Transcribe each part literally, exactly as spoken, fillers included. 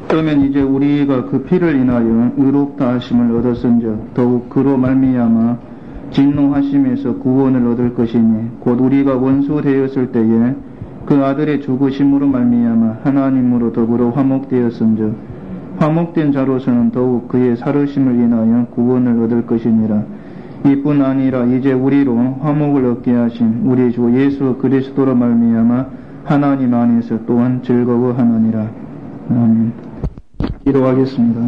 그러면 이제 우리가 그 피를 인하여 의롭다 하심을 얻었은즉 더욱 그로 말미암아 진노하심에서 구원을 얻을 것이니 곧 우리가 원수 되었을 때에 그 아들의 죽으심으로 말미암아 하나님으로 더불어 화목되었은즉 화목된 자로서는 더욱 그의 살으심을 인하여 구원을 얻을 것이니라. 이뿐 아니라 이제 우리로 화목을 얻게 하신 우리 주 예수 그리스도로 말미암아 하나님 안에서 또한 즐거워하느니라. 아멘. 기도하겠습니다.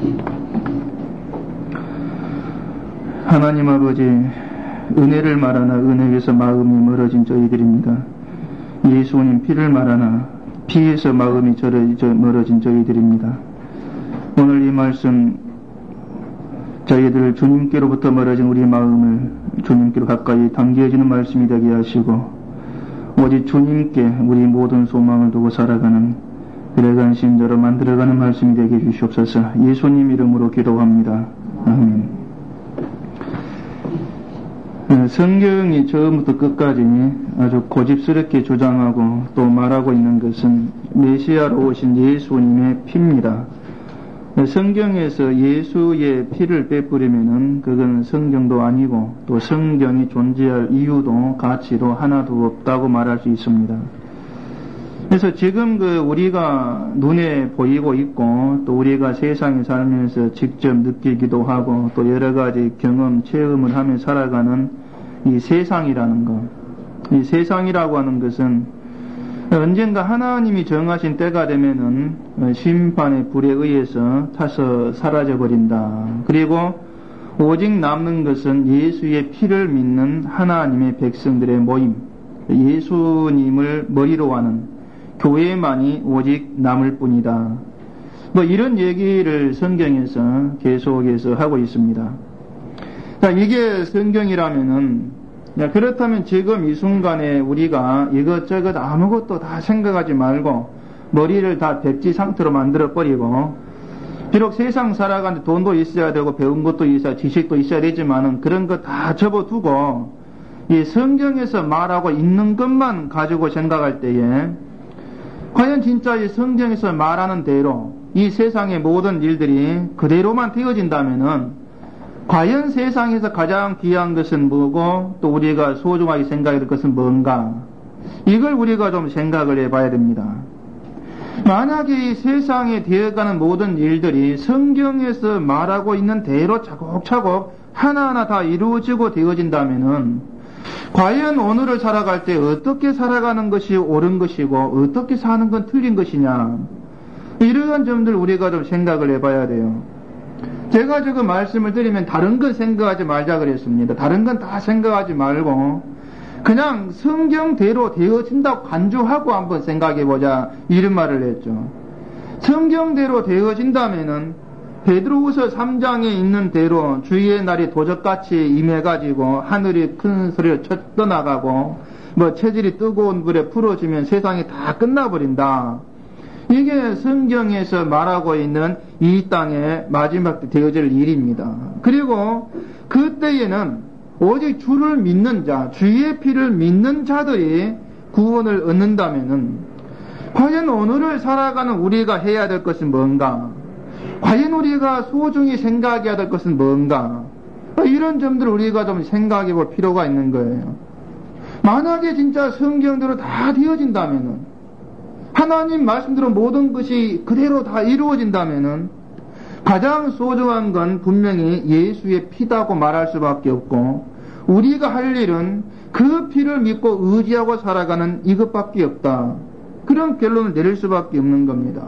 하나님 아버지, 은혜를 말하나 은혜에서 마음이 멀어진 저희들입니다. 예수님 피를 말하나 피에서 마음이 멀어진 저희들입니다. 오늘 이 말씀 저희들 주님께로부터 멀어진 우리 마음을 주님께로 가까이 당겨지는 말씀이 되게 하시고 오직 주님께 우리 모든 소망을 두고 살아가는 그래간 심자로 만들어가는 말씀이 되게 해주시옵소서. 예수님 이름으로 기도합니다. 아멘. 성경이 처음부터 끝까지 아주 고집스럽게 주장하고 또 말하고 있는 것은 메시아로 오신 예수님의 피입니다. 성경에서 예수의 피를 빼뿌리면은 그건 성경도 아니고 또 성경이 존재할 이유도 가치도 하나도 없다고 말할 수 있습니다. 그래서 지금 그 우리가 눈에 보이고 있고 또 우리가 세상에 살면서 직접 느끼기도 하고 또 여러 가지 경험, 체험을 하며 살아가는 이 세상이라는 것, 이 세상이라고 하는 것은 언젠가 하나님이 정하신 때가 되면은 심판의 불에 의해서 타서 사라져버린다. 그리고 오직 남는 것은 예수의 피를 믿는 하나님의 백성들의 모임, 예수님을 머리로 하는 교회만이 오직 남을 뿐이다. 뭐 이런 얘기를 성경에서 계속해서 하고 있습니다. 자, 이게 성경이라면은, 야, 그렇다면 지금 이 순간에 우리가 이것저것 아무것도 다 생각하지 말고 머리를 다 백지 상태로 만들어버리고, 비록 세상 살아가는데 돈도 있어야 되고 배운 것도 있어야, 지식도 있어야 되지만은 그런 거 다 접어두고 이 성경에서 말하고 있는 것만 가지고 생각할 때에 과연 진짜 이 성경에서 말하는 대로 이 세상의 모든 일들이 그대로만 되어진다면은 과연 세상에서 가장 귀한 것은 뭐고 또 우리가 소중하게 생각해야 될 것은 뭔가, 이걸 우리가 좀 생각을 해봐야 됩니다. 만약에 이 세상에 되어가는 모든 일들이 성경에서 말하고 있는 대로 차곡차곡 하나하나 다 이루어지고 되어진다면은 과연 오늘을 살아갈 때 어떻게 살아가는 것이 옳은 것이고 어떻게 사는 건 틀린 것이냐, 이러한 점들 우리가 좀 생각을 해봐야 돼요. 제가 지금 말씀을 드리면 다른 건 생각하지 말자 그랬습니다. 다른 건 다 생각하지 말고 그냥 성경대로 되어진다고 간주하고 한번 생각해보자, 이런 말을 했죠. 성경대로 되어진다면은 베드로후서 삼 장에 있는 대로 주의 날이 도적같이 임해가지고 하늘이 큰 소리를 쳐 떠나가고 뭐 체질이 뜨거운 불에 풀어지면 세상이 다 끝나버린다. 이게 성경에서 말하고 있는 이 땅의 마지막 때 되어질 일입니다. 그리고 그때에는 오직 주를 믿는 자, 주의 피를 믿는 자들이 구원을 얻는다면은 과연 오늘을 살아가는 우리가 해야 될 것은 뭔가? 과연 우리가 소중히 생각해야 될 것은 뭔가? 이런 점들을 우리가 좀 생각해 볼 필요가 있는 거예요. 만약에 진짜 성경대로 다 되어진다면은, 하나님 말씀대로 모든 것이 그대로 다 이루어진다면은 가장 소중한 건 분명히 예수의 피다고 말할 수밖에 없고, 우리가 할 일은 그 피를 믿고 의지하고 살아가는 이것밖에 없다. 그런 결론을 내릴 수밖에 없는 겁니다.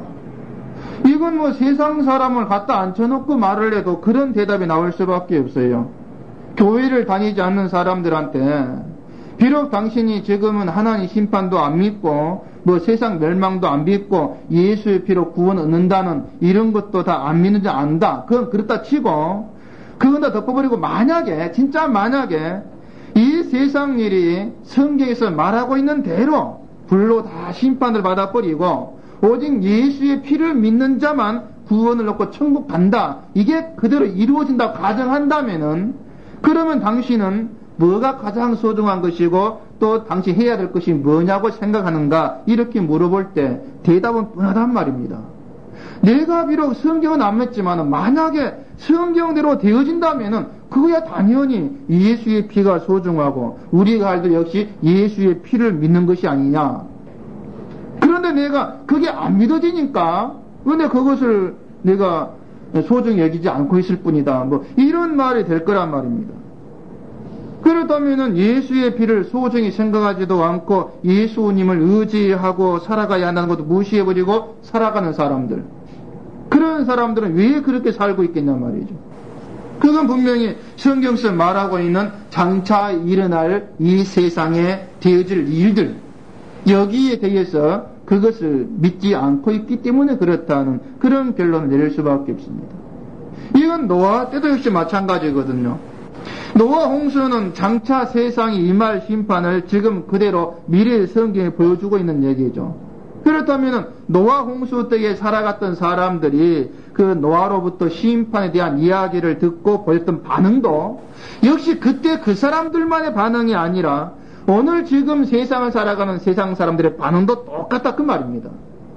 이건 뭐 세상 사람을 갖다 앉혀놓고 말을 해도 그런 대답이 나올 수밖에 없어요. 교회를 다니지 않는 사람들한테 비록 당신이 지금은 하나님 심판도 안 믿고 뭐 세상 멸망도 안 믿고 예수의 피로 구원 얻는다는 이런 것도 다 안 믿는지 안다. 그건 그렇다 치고 그건 다 덮어버리고, 만약에 진짜 만약에 이 세상 일이 성경에서 말하고 있는 대로 불로 다 심판을 받아버리고 오직 예수의 피를 믿는 자만 구원을 얻고 천국 간다, 이게 그대로 이루어진다고 가정한다면은, 그러면 당신은 뭐가 가장 소중한 것이고 또 당신 해야 될 것이 뭐냐고 생각하는가, 이렇게 물어볼 때 대답은 뻔하단 말입니다. 내가 비록 성경은 안 믿지만 만약에 성경대로 되어진다면은 그거야 당연히 예수의 피가 소중하고 우리가 알도 역시 예수의 피를 믿는 것이 아니냐. 그런데 내가 그게 안 믿어지니까 근데 그것을 내가 소중히 여기지 않고 있을 뿐이다. 뭐 이런 말이 될 거란 말입니다. 그렇다면은 예수의 피를 소중히 생각하지도 않고 예수님을 의지하고 살아가야 한다는 것도 무시해버리고 살아가는 사람들, 그런 사람들은 왜 그렇게 살고 있겠냔 말이죠. 그건 분명히 성경에서 말하고 있는 장차 일어날 이 세상에 되어질 일들, 여기에 대해서 그것을 믿지 않고 있기 때문에 그렇다는 그런 결론을 내릴 수밖에 없습니다. 이건 노아 때도 역시 마찬가지거든요. 노아 홍수는 장차 세상이 임할 심판을 지금 그대로 미래의 성경에 보여주고 있는 얘기죠. 그렇다면 노아 홍수 때에 살아갔던 사람들이 그 노아로부터 심판에 대한 이야기를 듣고 보였던 반응도 역시 그때 그 사람들만의 반응이 아니라 오늘 지금 세상을 살아가는 세상 사람들의 반응도 똑같다 그 말입니다.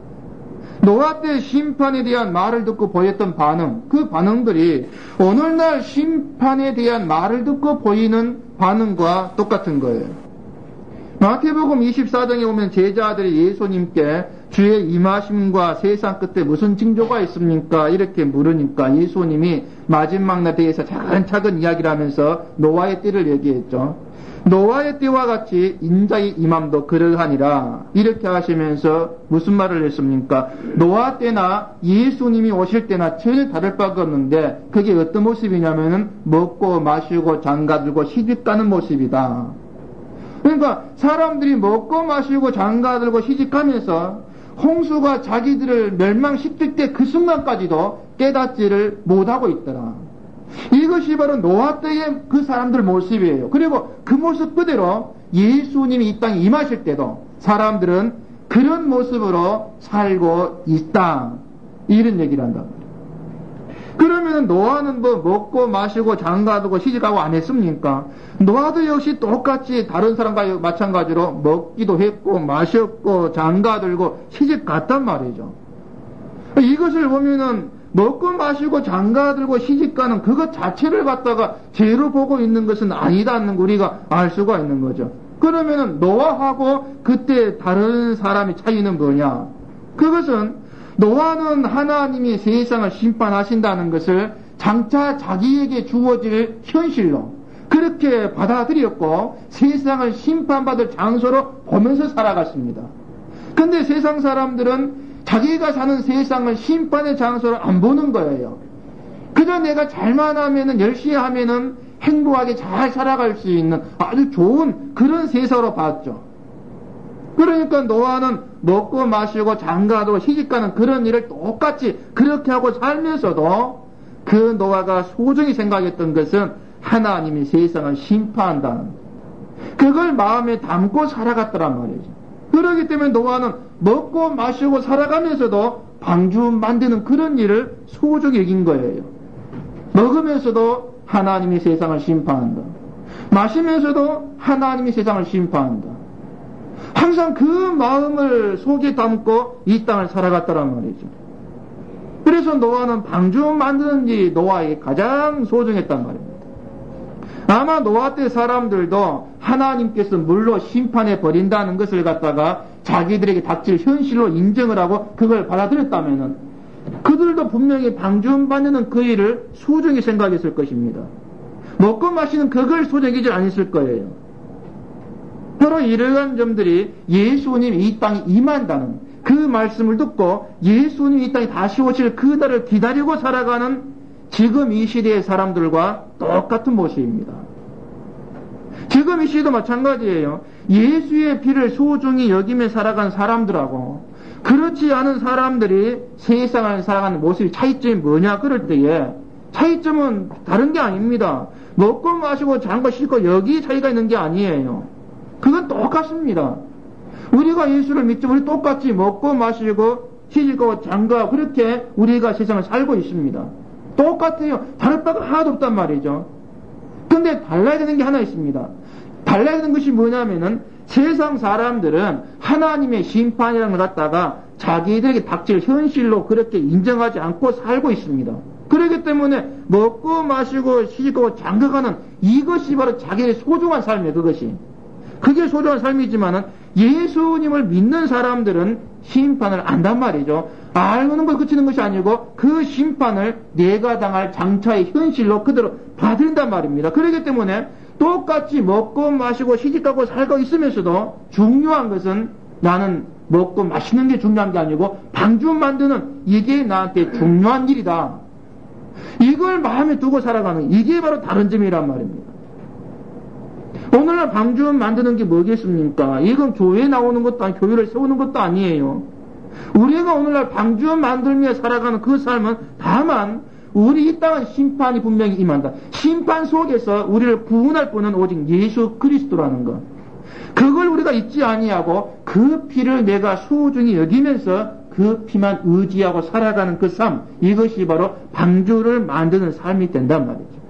노아 때 심판에 대한 말을 듣고 보였던 반응, 그 반응들이 오늘날 심판에 대한 말을 듣고 보이는 반응과 똑같은 거예요. 마태복음 이십사 장에 보면 제자들이 예수님께 주의 임하심과 세상 끝에 무슨 징조가 있습니까? 이렇게 물으니까 예수님이 마지막 날에 대해서 차근차근 이야기를 하면서 노아의 때를 얘기했죠. 노아의 때와 같이 인자의 임함도 그러하니라. 이렇게 하시면서 무슨 말을 했습니까? 노아 때나 예수님이 오실 때나 전혀 다를 바가 없는데 그게 어떤 모습이냐면은 먹고 마시고 장가들고 시집가는 모습이다. 그러니까 사람들이 먹고 마시고 장가들고 시집가면서 홍수가 자기들을 멸망시킬 때 그 순간까지도 깨닫지를 못하고 있더라. 이것이 바로 노아 때의 그 사람들 모습이에요. 그리고 그 모습 그대로 예수님이 이 땅에 임하실 때도 사람들은 그런 모습으로 살고 있다. 이런 얘기를 한다. 그러면 노아는 뭐 먹고 마시고 장가두고 시집가고 안 했습니까? 노아도 역시 똑같이 다른 사람과 마찬가지로 먹기도 했고 마셨고 장가들고 시집갔단 말이죠. 이것을 보면은 먹고 마시고 장가들고 시집가는 그것 자체를 갖다가 죄로 보고 있는 것은 아니다는 거 우리가 알 수가 있는 거죠. 그러면은 노아하고 그때 다른 사람의 차이는 뭐냐? 그것은 노아는 하나님이 세상을 심판하신다는 것을 장차 자기에게 주어질 현실로 그렇게 받아들였고 세상을 심판받을 장소로 보면서 살아갔습니다. 근데 세상 사람들은 자기가 사는 세상을 심판의 장소로 안 보는 거예요. 그저 내가 잘만 하면은 열심히 하면은 행복하게 잘 살아갈 수 있는 아주 좋은 그런 세상으로 봤죠. 그러니까 노아는 먹고 마시고 장가도 시집가는 그런 일을 똑같이 그렇게 하고 살면서도 그 노아가 소중히 생각했던 것은 하나님이 세상을 심판한다는 그걸 마음에 담고 살아갔더란 말이죠. 그렇기 때문에 노아는 먹고 마시고 살아가면서도 방주 만드는 그런 일을 소중히 여긴 거예요. 먹으면서도 하나님이 세상을 심판한다. 마시면서도 하나님이 세상을 심판한다. 항상 그 마음을 속에 담고 이 땅을 살아갔다란 말이죠. 그래서 노아는 방주 만드는 일이 노아에게 가장 소중했단 말입니다. 아마 노아 때 사람들도 하나님께서 물로 심판해 버린다는 것을 갖다가 자기들에게 닥칠 현실로 인정을 하고 그걸 받아들였다면은 그들도 분명히 방주 만드는 그 일을 소중히 생각했을 것입니다. 먹고 마시는 그걸 소중히 여기지 않았을 거예요. 바로 이러한 점들이 예수님이 이 땅에 임한다는 그 말씀을 듣고 예수님이 이 땅에 다시 오실 그 날을 기다리고 살아가는 지금 이 시대의 사람들과 똑같은 모습입니다. 지금 이 시대도 마찬가지예요. 예수의 피를 소중히 여기며 살아간 사람들하고 그렇지 않은 사람들이 세상을 살아가는 모습이 차이점이 뭐냐 그럴 때에 차이점은 다른 게 아닙니다. 먹고 마시고 장거 싣고 여기 차이가 있는 게 아니에요. 그건 똑같습니다. 우리가 예수를 믿지 우리 똑같이 먹고 마시고 시집가고 장가 그렇게 우리가 세상을 살고 있습니다. 똑같아요. 다를 바가 하나도 없단 말이죠. 근데 달라야 되는 게 하나 있습니다. 갈라지는 것이 뭐냐면은 세상 사람들은 하나님의 심판이라는 걸 갖다가 자기들에게 닥칠 현실로 그렇게 인정하지 않고 살고 있습니다. 그렇기 때문에 먹고 마시고 시집가고 장가가는 이것이 바로 자기의 소중한 삶이에요. 그것이. 그게 소중한 삶이지만은 예수님을 믿는 사람들은 심판을 안단 말이죠. 알고는 걸 그치는 것이 아니고 그 심판을 내가 당할 장차의 현실로 그대로 받는단 말입니다. 그렇기 때문에 똑같이 먹고 마시고 시집가고 살고 있으면서도 중요한 것은 나는 먹고 마시는 게 중요한 게 아니고 방주 만드는 이게 나한테 중요한 일이다. 이걸 마음에 두고 살아가는 이게 바로 다른 점이란 말입니다. 오늘날 방주 만드는 게 뭐겠습니까? 이건 교회에 나오는 것도 아니고 교회를 세우는 것도 아니에요. 우리가 오늘날 방주 만들며 살아가는 그 삶은 다만 우리 이 땅은 심판이 분명히 임한다. 심판 속에서 우리를 구원할 분은 오직 예수 그리스도라는 것. 그걸 우리가 잊지 아니하고 그 피를 내가 소중히 여기면서 그 피만 의지하고 살아가는 그 삶, 이것이 바로 방주를 만드는 삶이 된단 말이죠.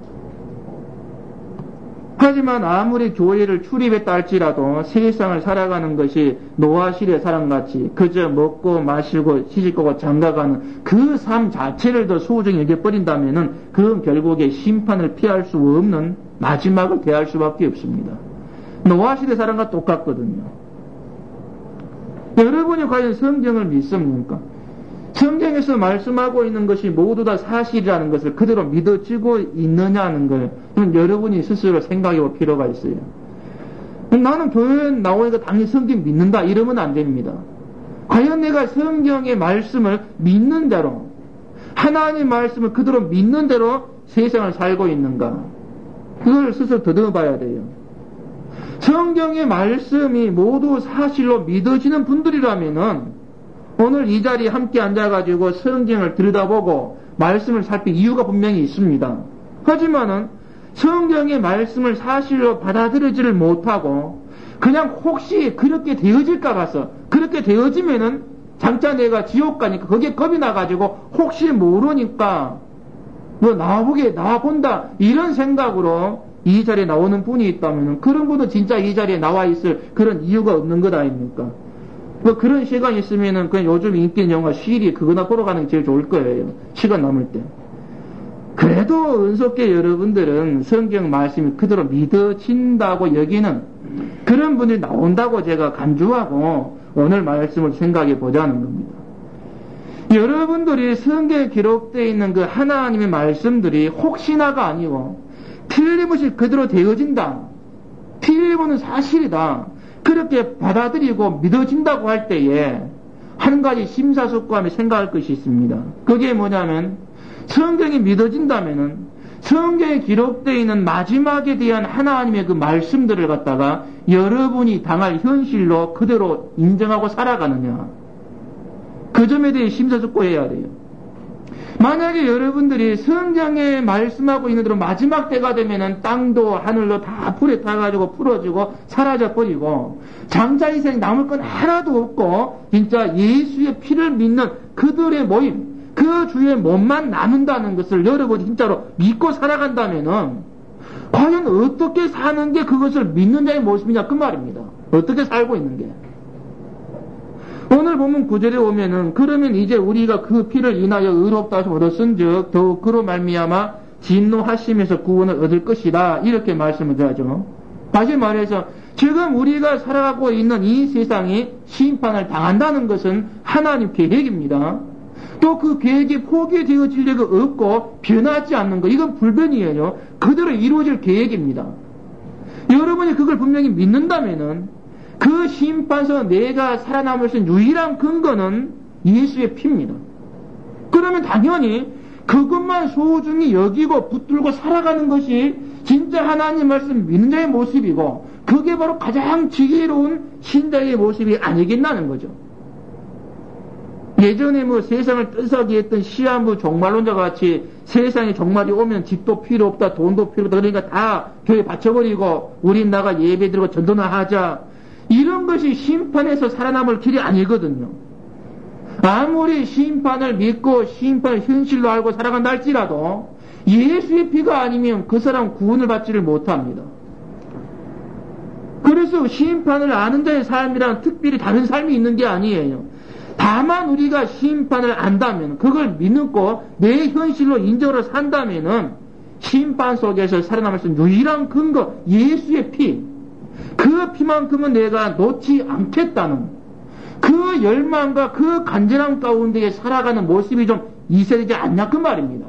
하지만 아무리 교회를 출입했다 할지라도 세상을 살아가는 것이 노아시대 사람같이 그저 먹고 마시고 시집가고 장가가는 그 삶 자체를 더 소중히 여겨버린다면은 그건 결국에 심판을 피할 수 없는 마지막을 대할 수밖에 없습니다. 노아시대 사람과 똑같거든요. 여러분이 과연 성경을 믿습니까? 성경에서 말씀하고 있는 것이 모두 다 사실이라는 것을 그대로 믿어지고 있느냐는 걸 여러분이 스스로 생각해 볼 필요가 있어요. 나는 교회에 나오니까 당연히 성경 믿는다 이러면 안 됩니다. 과연 내가 성경의 말씀을 믿는 대로 하나님의 말씀을 그대로 믿는 대로 세상을 살고 있는가? 그걸 스스로 더듬어 봐야 돼요. 성경의 말씀이 모두 사실로 믿어지는 분들이라면은 오늘 이 자리에 함께 앉아가지고 성경을 들여다보고 말씀을 살필 이유가 분명히 있습니다. 하지만은 성경의 말씀을 사실로 받아들이지를 못하고 그냥 혹시 그렇게 되어질까 봐서 그렇게 되어지면은 장차 내가 지옥 가니까 거기에 겁이 나가지고 혹시 모르니까 뭐 나와보게 나와본다 이런 생각으로 이 자리에 나오는 분이 있다면 그런 분은 진짜 이 자리에 나와 있을 그런 이유가 없는 것 아닙니까? 뭐 그런 시간이 있으면은 그냥 요즘 인기 있는 영화 쉬리 그거나 보러 가는 게 제일 좋을 거예요. 시간 남을 때. 그래도 은속계 여러분들은 성경 말씀이 그대로 믿어진다고 여기는 그런 분이 나온다고 제가 간주하고 오늘 말씀을 생각해 보자는 겁니다. 여러분들이 성경에 기록되어 있는 그 하나님의 말씀들이 혹시나가 아니고 틀림없이 그대로 되어진다. 틀림없는 사실이다. 그렇게 받아들이고 믿어진다고 할 때에 한 가지 심사숙고하며 생각할 것이 있습니다. 그게 뭐냐면 성경이 믿어진다면은 성경에 기록되어 있는 마지막에 대한 하나님의 그 말씀들을 갖다가 여러분이 당할 현실로 그대로 인정하고 살아가느냐. 그 점에 대해 심사숙고해야 돼요. 만약에 여러분들이 성경에 말씀하고 있는 대로 마지막 때가 되면은 땅도 하늘도 다 불에 타가지고 풀어지고 사라져버리고 장차 인생에 남을 건 하나도 없고 진짜 예수의 피를 믿는 그들의 모임 그 주의 몸만 남는다는 것을 여러분이 진짜로 믿고 살아간다면은 과연 어떻게 사는 게 그것을 믿는 자의 모습이냐 그 말입니다. 어떻게 살고 있는 게. 오늘 보면 구절에 오면은 그러면 이제 우리가 그 피를 인하여 의롭다 하심을 얻었은즉 더욱 그로 말미암아 진노하심에서 구원을 얻을 것이다 이렇게 말씀을 하죠. 다시 말해서 지금 우리가 살아가고 있는 이 세상이 심판을 당한다는 것은 하나님 계획입니다. 또 그 계획이 포기되어질 리가 없고 변하지 않는 것 이건 불변이에요. 그대로 이루어질 계획입니다. 여러분이 그걸 분명히 믿는다면은 그 심판서 내가 살아남을 수 있는 유일한 근거는 예수의 피입니다. 그러면 당연히 그것만 소중히 여기고 붙들고 살아가는 것이 진짜 하나님 말씀 믿는 자의 모습이고 그게 바로 가장 지혜로운 신자의 모습이 아니겠나는 거죠. 예전에 뭐 세상을 뜨사기 했던 시한부 종말론자 같이 세상에 종말이 오면 집도 필요 없다 돈도 필요 없다 그러니까 다 교회 바쳐버리고 우린 나가 예배 드리고 전도나 하자 이런 것이 심판에서 살아남을 길이 아니거든요. 아무리 심판을 믿고 심판을 현실로 알고 살아간다 할지라도 예수의 피가 아니면 그 사람 구원을 받지를 못합니다. 그래서 심판을 아는 자의 삶이랑 특별히 다른 삶이 있는 게 아니에요. 다만 우리가 심판을 안다면, 그걸 믿고 내 현실로 인정을 산다면은 심판 속에서 살아남을 수 있는 유일한 근거, 예수의 피. 그 피만큼은 내가 놓지 않겠다는 그 열망과 그 간절함 가운데 살아가는 모습이 좀 이세되지 않냐 그 말입니다.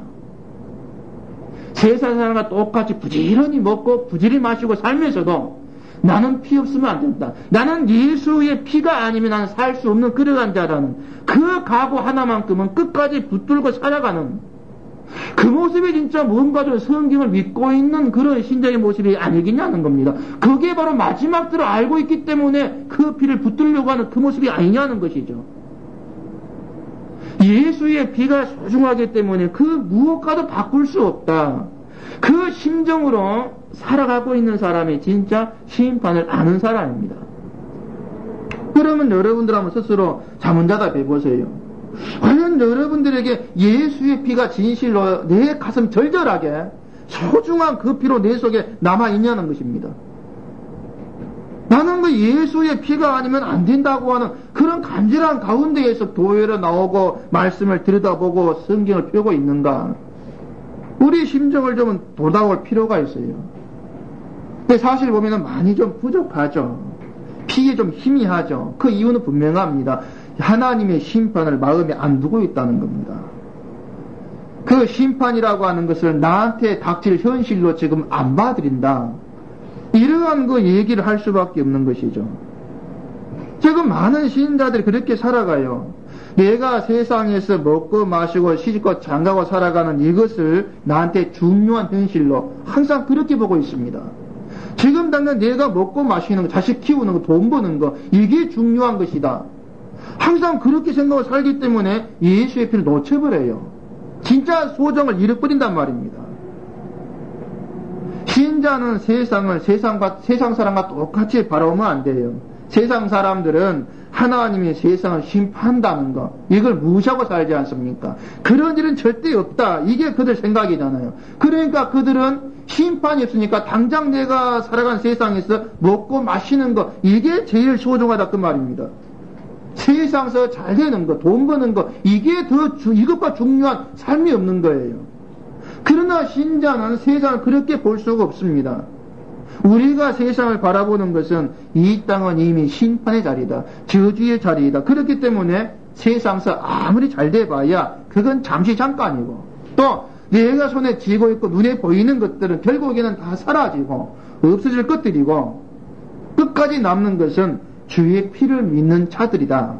세상 사람과 똑같이 부지런히 먹고 부지런히 마시고 살면서도 나는 피 없으면 안 된다. 나는 예수의 피가 아니면 나는 살 수 없는 그러한 자라는 그 각오 하나만큼은 끝까지 붙들고 살아가는 그 모습이 진짜 뭔가 좀 성경을 믿고 있는 그런 신자의 모습이 아니겠냐는 겁니다. 그게 바로 마지막들을 알고 있기 때문에 그 피를 붙들려고 하는 그 모습이 아니냐는 것이죠. 예수의 피가 소중하기 때문에 그 무엇과도 바꿀 수 없다. 그 심정으로 살아가고 있는 사람이 진짜 심판을 아는 사람입니다. 그러면 여러분들 한번 스스로 자문자답해 보세요. 과연 여러분들에게 예수의 피가 진실로 내 가슴 절절하게 소중한 그 피로 내 속에 남아있냐는 것입니다. 나는 그 예수의 피가 아니면 안 된다고 하는 그런 간절한 가운데에서 교회로 나오고 말씀을 들여다보고 성경을 펴고 있는가? 우리 심정을 좀 돌아볼 필요가 있어요. 근데 사실 보면은 많이 좀 부족하죠. 피에 좀 희미하죠. 그 이유는 분명합니다. 하나님의 심판을 마음에 안 두고 있다는 겁니다. 그 심판이라고 하는 것을 나한테 닥칠 현실로 지금 안 봐드린다. 이러한 그 얘기를 할 수밖에 없는 것이죠. 지금 많은 신자들이 그렇게 살아가요. 내가 세상에서 먹고 마시고 시집고 장가고 살아가는 이것을 나한테 중요한 현실로 항상 그렇게 보고 있습니다. 지금 당장 내가 먹고 마시는 거, 자식 키우는 거, 돈 버는 거, 이게 중요한 것이다. 항상 그렇게 생각하고 살기 때문에 예수의 피를 놓쳐버려요. 진짜 소정을 잃어버린단 말입니다. 신자는 세상을 세상과, 세상 사람과 똑같이 바라보면 안 돼요. 세상 사람들은 하나님이 세상을 심판한다는 거, 이걸 무시하고 살지 않습니까? 그런 일은 절대 없다. 이게 그들 생각이잖아요. 그러니까 그들은 심판이 없으니까 당장 내가 살아간 세상에서 먹고 마시는 거, 이게 제일 소중하다 그 말입니다. 세상에서 잘 되는 거, 돈 버는 거, 이게 더 주, 이것과 중요한 삶이 없는 거예요. 그러나 신자는 세상을 그렇게 볼 수가 없습니다. 우리가 세상을 바라보는 것은 이 땅은 이미 심판의 자리다. 저주의 자리이다. 그렇기 때문에 세상에서 아무리 잘 돼봐야 그건 잠시 잠깐이고, 또 내가 손에 쥐고 있고 눈에 보이는 것들은 결국에는 다 사라지고 없어질 것들이고, 끝까지 남는 것은 주의 피를 믿는 자들이다.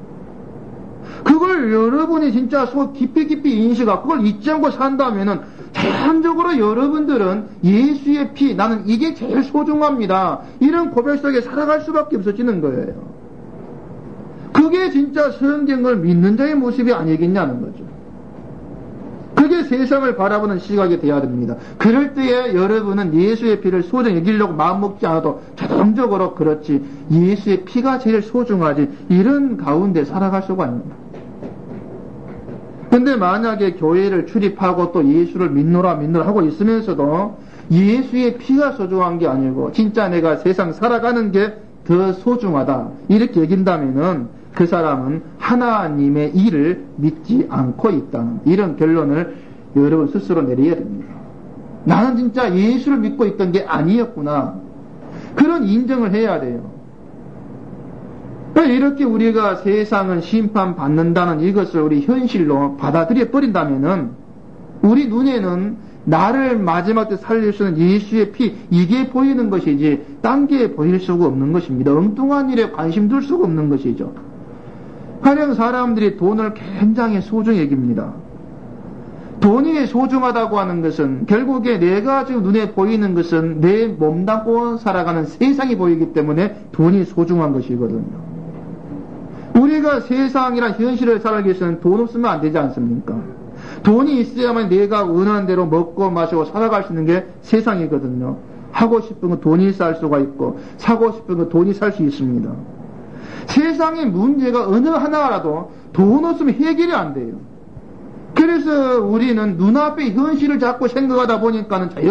그걸 여러분이 진짜 속 깊이 깊이 인식하고 그걸 잊지 않고 산다면은 자연적으로 여러분들은 예수의 피, 나는 이게 제일 소중합니다. 이런 고백 속에 살아갈 수밖에 없어지는 거예요. 그게 진짜 성경을 믿는 자의 모습이 아니겠냐는 거죠. 그게 세상을 바라보는 시각이 돼야 됩니다. 그럴 때에 여러분은 예수의 피를 소중히 여기려고 마음먹지 않아도 자동적으로 그렇지, 예수의 피가 제일 소중하지, 이런 가운데 살아갈 수가 있습니다. 근데 만약에 교회를 출입하고 또 예수를 믿노라 믿노라 하고 있으면서도 예수의 피가 소중한 게 아니고 진짜 내가 세상 살아가는 게 더 소중하다, 이렇게 여긴다면은 그 사람은 하나님의 일을 믿지 않고 있다는 이런 결론을 여러분 스스로 내려야 됩니다. 나는 진짜 예수를 믿고 있던 게 아니었구나, 그런 인정을 해야 돼요. 이렇게 우리가 세상은 심판받는다는 이것을 우리 현실로 받아들여 버린다면은 우리 눈에는 나를 마지막 때 살릴 수 있는 예수의 피, 이게 보이는 것이지 딴 게 보일 수가 없는 것입니다. 엉뚱한 일에 관심 둘 수가 없는 것이죠. 가령 사람들이 돈을 굉장히 소중히 여깁니다. 돈이 소중하다고 하는 것은 결국에 내가 지금 눈에 보이는 것은 내 몸담고 살아가는 세상이 보이기 때문에 돈이 소중한 것이거든요. 우리가 세상이란 현실을 살아가기 위해서는 돈 없으면 안 되지 않습니까? 돈이 있어야만 내가 원하는 대로 먹고 마시고 살아갈 수 있는 게 세상이거든요. 하고 싶은 건 돈이 살 수가 있고 사고 싶은 건 돈이 살 수 있습니다. 세상의 문제가 어느 하나라도 돈 없으면 해결이 안 돼요. 그래서 우리는 눈앞의 현실을 자꾸 생각하다 보니까는 자연히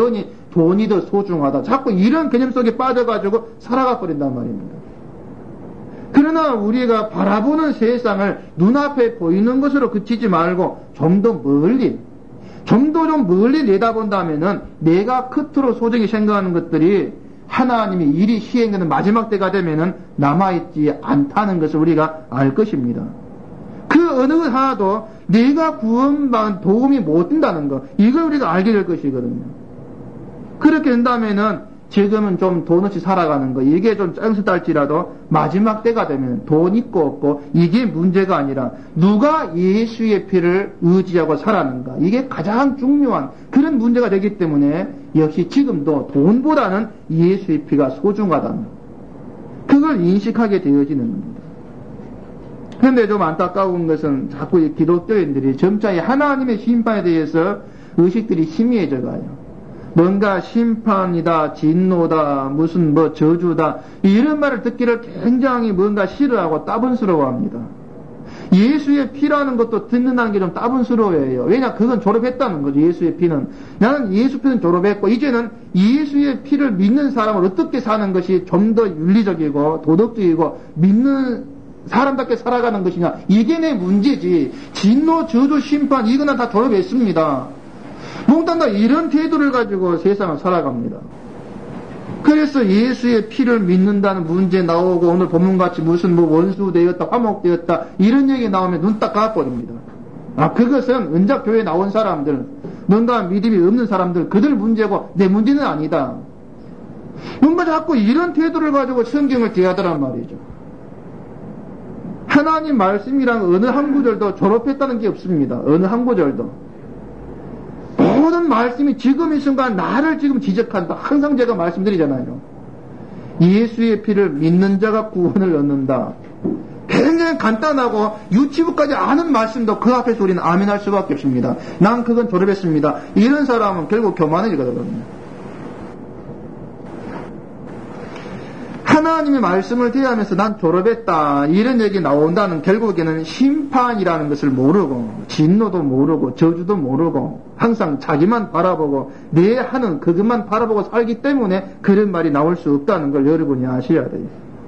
돈이 더 소중하다. 자꾸 이런 개념 속에 빠져가지고 살아가 버린단 말입니다. 그러나 우리가 바라보는 세상을 눈앞에 보이는 것으로 그치지 말고 좀 더 멀리, 좀 더 좀 멀리 내다본다면은 내가 끝으로 소중히 생각하는 것들이 하나님이 일이 시행되는 마지막 때가 되면은 남아있지 않다는 것을 우리가 알 것입니다. 그 어느 하나도 내가 구원받은 도움이 못 된다는 것, 이걸 우리가 알게 될 것이거든요. 그렇게 된다면은 지금은 좀 돈 없이 살아가는 거, 이게 좀 짱수달지라도 마지막 때가 되면 돈 있고 없고 이게 문제가 아니라 누가 예수의 피를 의지하고 살았는가, 이게 가장 중요한 그런 문제가 되기 때문에 역시 지금도 돈보다는 예수의 피가 소중하다는 그걸 인식하게 되어지는 겁니다. 그런데 좀 안타까운 것은 자꾸 이 기독교인들이 점차 하나님의 심판에 대해서 의식들이 희미해져 가요. 뭔가 심판이다, 진노다, 무슨 뭐 저주다, 이런 말을 듣기를 굉장히 뭔가 싫어하고 따분스러워합니다. 예수의 피라는 것도 듣는다는 게 좀 따분스러워해요. 왜냐, 그건 졸업했다는 거죠. 예수의 피는. 나는 예수 피는 졸업했고 이제는 예수의 피를 믿는 사람을 어떻게 사는 것이 좀 더 윤리적이고 도덕적이고 믿는 사람답게 살아가는 것이냐, 이게 내 문제지. 진노, 저주, 심판 이거는 다 졸업했습니다. 몽땅 다 이런 태도를 가지고 세상을 살아갑니다. 그래서 예수의 피를 믿는다는 문제 나오고 오늘 본문같이 무슨 뭐 원수 되었다, 화목 되었다 이런 얘기 나오면 눈 딱 감아버립니다. 아, 그것은 은작교회에 나온 사람들, 뭔가 믿음이 없는 사람들, 그들 문제고 내 문제는 아니다. 뭔가 자꾸 이런 태도를 가지고 성경을 대하더란 말이죠. 하나님 말씀이란 어느 한 구절도 졸업했다는 게 없습니다. 어느 한 구절도. 모든 말씀이 지금 이 순간 나를 지금 지적한다. 항상 제가 말씀드리잖아요. 예수의 피를 믿는 자가 구원을 얻는다. 굉장히 간단하고 유치부까지 아는 말씀도 그 앞에서 우리는 아멘할 수밖에 없습니다. 난 그건 졸업했습니다. 이런 사람은 결국 교만해지거든요. 하나님의 말씀을 대하면서 난 졸업했다 이런 얘기 나온다는 결국에는 심판이라는 것을 모르고 진노도 모르고 저주도 모르고 항상 자기만 바라보고 내 하는 그것만 바라보고 살기 때문에 그런 말이 나올 수 없다는 걸 여러분이 아셔야 돼요.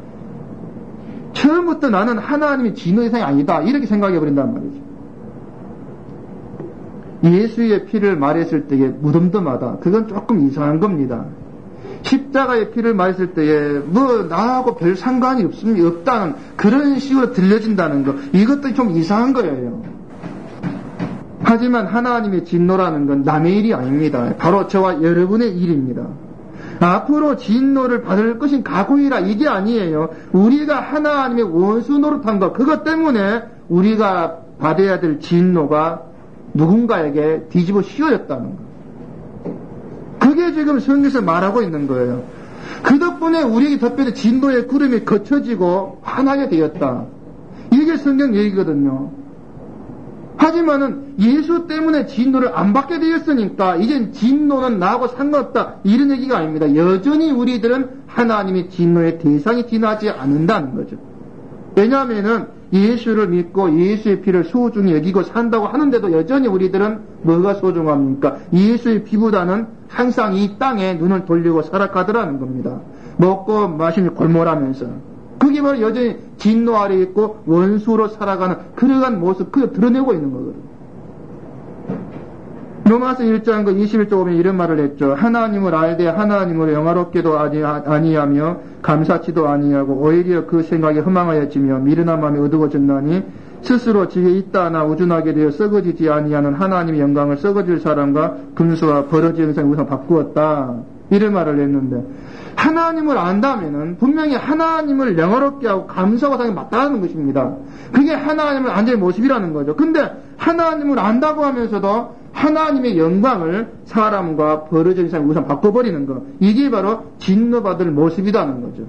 처음부터 나는 하나님이 진노 대상이 아니다 이렇게 생각해 버린단 말이죠. 예수의 피를 말했을 때에 무덤덤하다, 그건 조금 이상한 겁니다. 십자가의 피를 말했을 때에 뭐 나하고 별 상관이 없습니다, 없다는 그런 식으로 들려진다는 것, 이것도 좀 이상한 거예요. 하지만 하나님의 진노라는 건 남의 일이 아닙니다. 바로 저와 여러분의 일입니다. 앞으로 진노를 받을 것인 각오이라 이게 아니에요. 우리가 하나님의 원수 노릇한 것, 그것 때문에 우리가 받아야 될 진노가 누군가에게 뒤집어 씌워졌다는 것, 그게 지금 성경에서 말하고 있는 거예요. 그 덕분에 우리에게 덮여진 진노의 구름이 거쳐지고 환하게 되었다. 이게 성경 얘기거든요. 하지만은 예수 때문에 진노를 안 받게 되었으니까 이젠 진노는 나하고 상관없다 이런 얘기가 아닙니다. 여전히 우리들은 하나님의 진노의 대상이 지나지 않는다는 거죠. 왜냐하면은 예수를 믿고 예수의 피를 소중히 여기고 산다고 하는데도 여전히 우리들은 뭐가 소중합니까? 예수의 피보다는 항상 이 땅에 눈을 돌리고 살아가더라는 겁니다. 먹고 마시며 골몰하면서. 그게 바로 여전히 진노 아래 있고 원수로 살아가는 그러한 모습, 그걸 드러내고 있는 거거든요. 로마서 일 장 이십일 절 보면 이런 말을 했죠. 하나님을 알되 하나님을 영화롭게도 아니하며 감사치도 아니하고 오히려 그 생각에 허망하여지며 미련한 마음이 어두워졌나니 스스로 지혜 있다나 우준하게 되어 썩어지지 아니하는 하나님의 영광을 썩어질 사람과 금수와 버러지 영상을 우선 바꾸었다. 이런 말을 했는데, 하나님을 안다면은 분명히 하나님을 영화롭게 하고 감사하고 상이 맞다는 것입니다. 그게 하나님을 안될 모습이라는 거죠. 근데 하나님을 안다고 하면서도 하나님의 영광을 사람과 버러지 영상을 우선 바꿔버리는 것, 이게 바로 진노받을 모습이라는 거죠.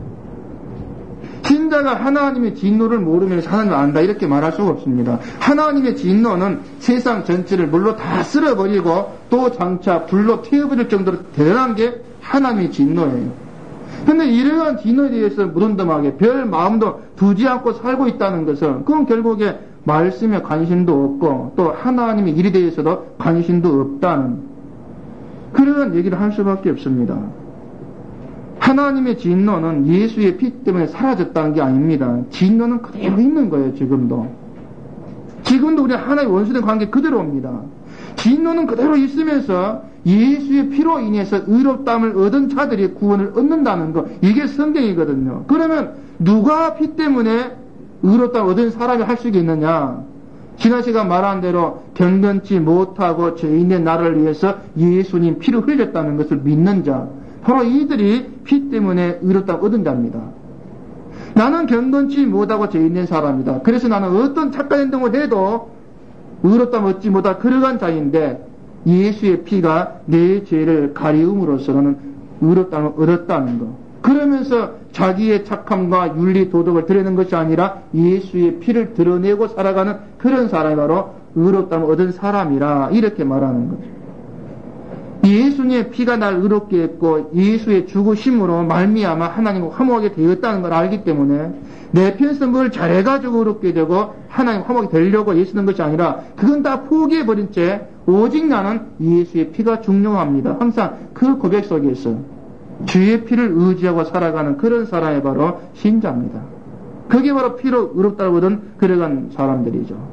신자가 하나님의 진노를 모르면서 하나님을 안다 이렇게 말할 수가 없습니다. 하나님의 진노는 세상 전체를 물로 다 쓸어버리고 또 장차 불로 태워버릴 정도로 대단한 게 하나님의 진노예요. 그런데 이러한 진노에 대해서 무덤덤하게 별 마음도 두지 않고 살고 있다는 것은 그건 결국에 말씀에 관심도 없고 또 하나님의 일에 대해서도 관심도 없다는, 그런 얘기를 할 수밖에 없습니다. 하나님의 진노는 예수의 피 때문에 사라졌다는 게 아닙니다. 진노는 그대로 있는 거예요. 지금도. 지금도 우리 하나의 원수된 관계 그대로입니다. 진노는 그대로 있으면서 예수의 피로 인해서 의롭다함을 얻은 자들이 구원을 얻는다는 거, 이게 성경이거든요. 그러면 누가 피 때문에 의롭다함을 얻은 사람이 할 수 있겠느냐? 지난 시간 말한 대로 경건치 못하고 죄인의 나를 위해서 예수님 피를 흘렸다는 것을 믿는 자, 바로 이들이 피 때문에 의롭다함을 얻은 자입니다. 나는 경건치 못하고 죄인된 사람이다. 그래서 나는 어떤 착한 행동을 해도 의롭다함을 얻지 못할 그러한 자인데, 예수의 피가 내 죄를 가리움으로써 나는 의롭다함을 얻었다는 것. 그러면서 자기의 착함과 윤리 도덕을 드러내는 것이 아니라 예수의 피를 드러내고 살아가는 그런 사람이 바로 의롭다함을 얻은 사람이라, 이렇게 말하는 거죠. 예수님의 피가 날 의롭게 했고 예수의 죽으심으로 말미암아 하나님과 화목하게 되었다는 걸 알기 때문에 내 편에서 뭘 잘해가지고 의롭게 되고 하나님 화목이 되려고 예수는 것이 아니라 그건 다 포기해버린 채 오직 나는 예수의 피가 중요합니다. 항상 그 고백 속에 있어요. 주의 피를 의지하고 살아가는 그런 사람이 바로 신자입니다. 그게 바로 피로 의롭다고 얻은 그러한 사람들이죠.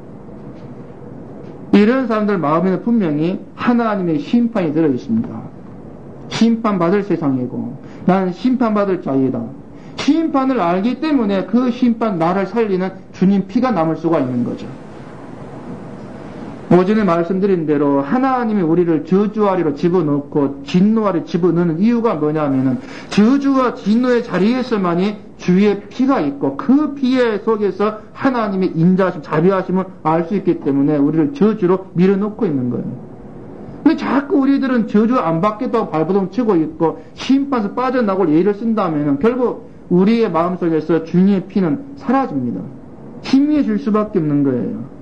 이런 사람들 마음에는 분명히 하나님의 심판이 들어있습니다. 심판받을 세상이고 나는 심판받을 자이다. 심판을 알기 때문에 그 심판 나를 살리는 주님 피가 남을 수가 있는 거죠. 오전에 말씀드린 대로 하나님이 우리를 저주아리로 집어넣고 진노아리로 집어넣는 이유가 뭐냐면은 저주와 진노의 자리에서만이 주의 피가 있고 그 피의 속에서 하나님의 인자하심, 자비하심을 알 수 있기 때문에 우리를 저주로 밀어넣고 있는 거예요. 근데 자꾸 우리들은 저주 안 받겠다고 발버둥 치고 있고 심판에서 빠져나올 예를 쓴다면은 결국 우리의 마음속에서 주님의 피는 사라집니다. 희미해질 수밖에 없는 거예요.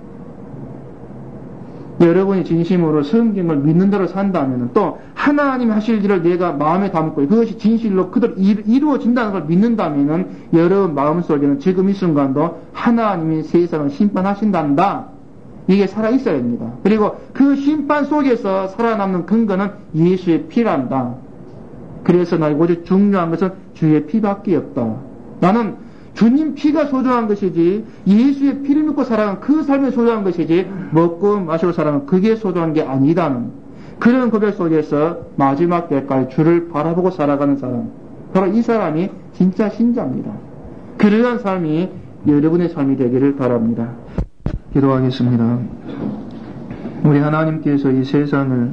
여러분이 진심으로 성경을 믿는 대로 산다면 또 하나님이 하실 일을 내가 마음에 담고 그것이 진실로 그대로 이루어진다는 걸 믿는다면 여러분 마음속에는 지금 이 순간도 하나님이 세상을 심판하신단다. 이게 살아있어야 됩니다. 그리고 그 심판 속에서 살아남는 근거는 예수의 피란다. 그래서 나에게 오직 중요한 것은 주의 피밖에 없다. 나는 주님 피가 소중한 것이지 예수의 피를 믿고 살아가는 그 삶이 소중한 것이지 먹고 마시고 살아가는 그게 소중한 게 아니다는 그런 고백 속에서 마지막 때까지 주를 바라보고 살아가는 사람, 바로 이 사람이 진짜 신자입니다. 그러한 삶이 여러분의 삶이 되기를 바랍니다. 기도하겠습니다. 우리 하나님께서 이 세상을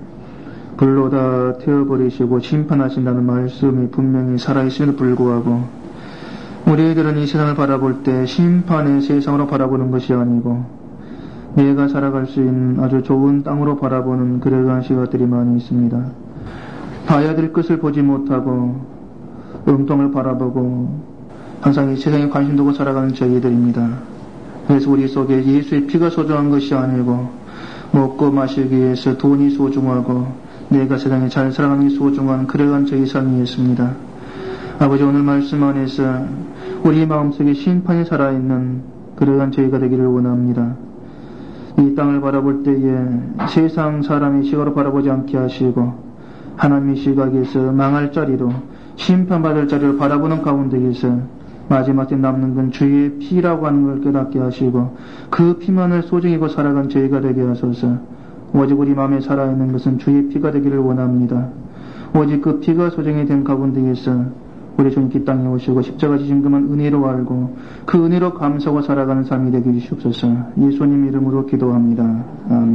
불로 다 태워버리시고 심판하신다는 말씀이 분명히 살아있음에도 불구하고 우리들은 이 세상을 바라볼 때 심판의 세상으로 바라보는 것이 아니고 내가 살아갈 수 있는 아주 좋은 땅으로 바라보는 그러한 시각들이 많이 있습니다. 봐야 될 것을 보지 못하고 엉뚱을 바라보고 항상 이 세상에 관심 두고 살아가는 저희들입니다. 그래서 우리 속에 예수의 피가 소중한 것이 아니고 먹고 마시기 위해서 돈이 소중하고 내가 세상에 잘 살아가는 게 소중한 그러한 저희 삶이었습니다. 아버지, 오늘 말씀 안에서 우리 마음속에 심판이 살아있는 그러한 저희가 되기를 원합니다. 이 땅을 바라볼 때에 세상 사람의 시각으로 바라보지 않게 하시고 하나님의 시각에서 망할 자리로 심판받을 자리로 바라보는 가운데에서 마지막 때 남는 건 주의 피라고 하는 걸 깨닫게 하시고 그 피만을 소중히 여기고 살아간 저희가 되게 하소서. 오직 우리 마음에 살아있는 것은 주의 피가 되기를 원합니다. 오직 그 피가 소중히 된 가운데에서 우리 주님께 땅에 오시고 십자가 지신 그만 은혜로 알고 그 은혜로 감사하고 살아가는 삶이 되게 해주시옵소서. 예수님 이름으로 기도합니다. 아멘.